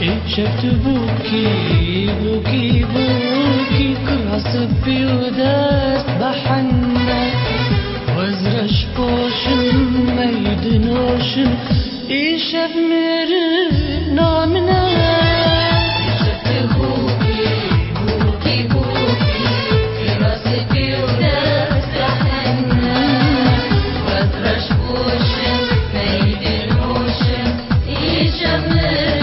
شفت بوكي بوكي بوكي كراس بيوداس بحنا وزرش بوشم ميدنوشم إيشف مرنا منا شفت بوكي بوكي بوكي كراس بيوداس بحنا وزرش بوشم ميدنوشم إيشف مرنا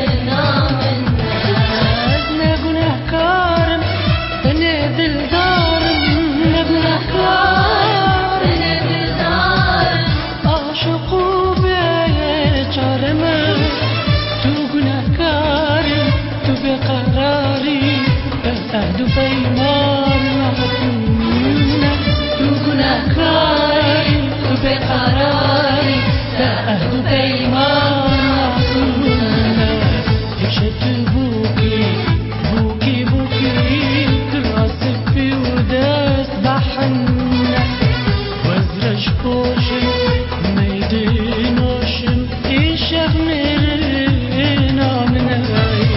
أهدو بيمان وعطونا توقنا كاري وبقراري أهدو بيمان وعطونا يشت بوكي بوكي بوكي كراسك في وداس بحنا وزرش بوشم ميدينوشم إيشف مرنا من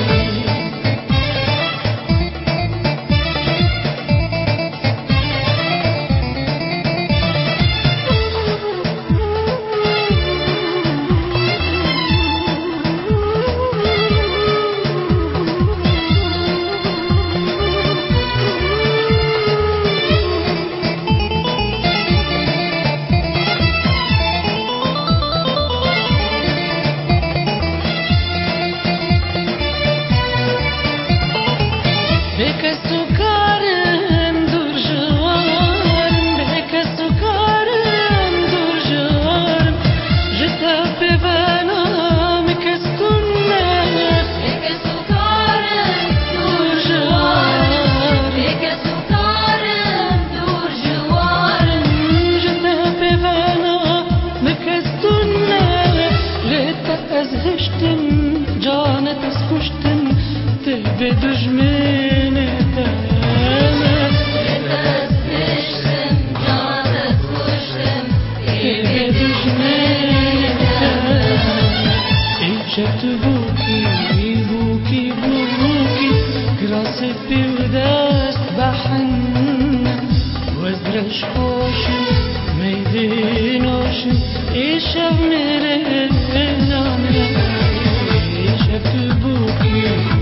بك السكر مدور جوارم بك السكر مدور جوارم جتا ببانا مكسكنا بك السكر مدور جوارم بك السكر مدور جوارم جتا ببانا مكسكنا لتا أزهشتن جانا تسخشتن تهبدو جميل شفت بوكي بوكي بوكي كراس بيوداس بحنا وزرش بوشم ميدينوشم إيشف مرنا شفت بوكي